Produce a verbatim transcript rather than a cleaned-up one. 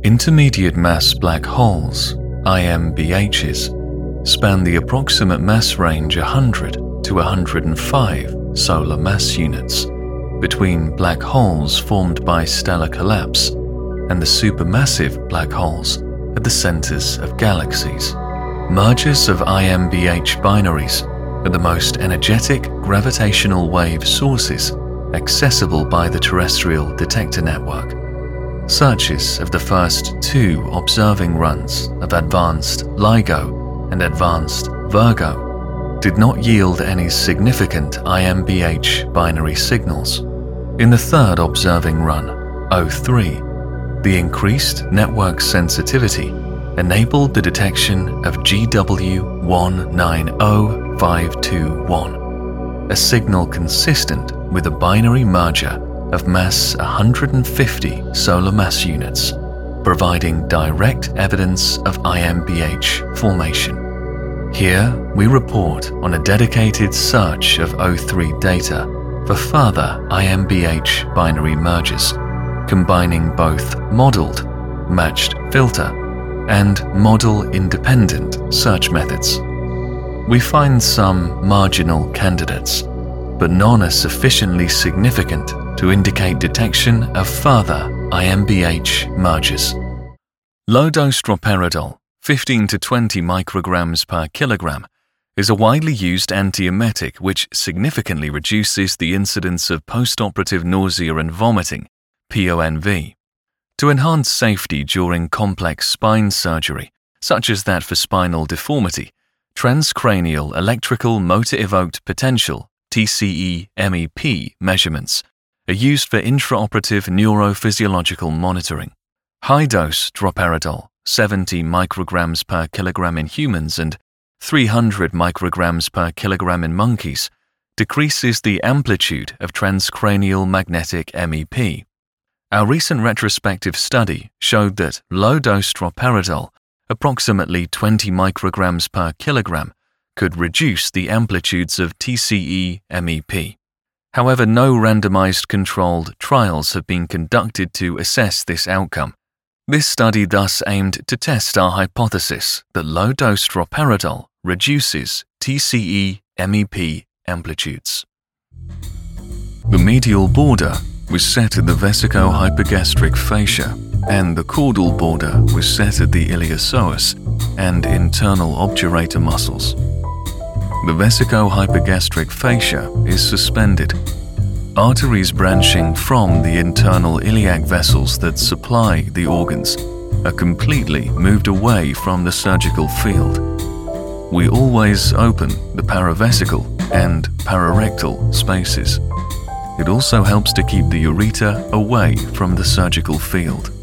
Intermediate mass black holes, I M B Hs, span the approximate mass range one hundred to one hundred five solar mass units between black holes formed by stellar collapse and the supermassive black holes at the centers of galaxies. Mergers of I M B H binaries are the most energetic gravitational wave sources accessible by the terrestrial detector network. Searches of the first two observing runs of Advanced LIGO and Advanced Virgo did not yield any significant I M B H binary signals. In the third observing run, O three, the increased network sensitivity enabled the detection of G W one nine zero five two one, a signal consistent with a binary merger of mass one hundred fifty solar mass units, providing direct evidence of I M B H formation. Here, we report on a dedicated search of O three data for further I M B H binary mergers, combining both modeled, matched filter, and model-independent search methods. We find some marginal candidates, but none are sufficiently significant to indicate detection of further I M B H mergers. Low-dose droperidol, fifteen to twenty micrograms per kilogram, is a widely used antiemetic which significantly reduces the incidence of postoperative nausea and vomiting, P O N V. To enhance safety during complex spine surgery, such as that for spinal deformity, transcranial electrical motor-evoked potential T C E M E P measurements are used for intraoperative neurophysiological monitoring. High-dose droperidol, seventy micrograms per kilogram in humans and three hundred micrograms per kilogram in monkeys, decreases the amplitude of transcranial magnetic M E P. Our recent retrospective study showed that low-dose droperidol, approximately twenty micrograms per kilogram, could reduce the amplitudes of T C E M E P. However, no randomized controlled trials have been conducted to assess this outcome. This study thus aimed to test our hypothesis that low-dose droperidol reduces T C E M E P amplitudes. The medial border was set at the vesico-hypergastric fascia, and the caudal border was set at the iliopsoas and internal obturator muscles. The vesico-hypergastric fascia is suspended. Arteries branching from the internal iliac vessels that supply the organs are completely moved away from the surgical field. We always open the paravesical and pararectal spaces. It also helps to keep the ureter away from the surgical field.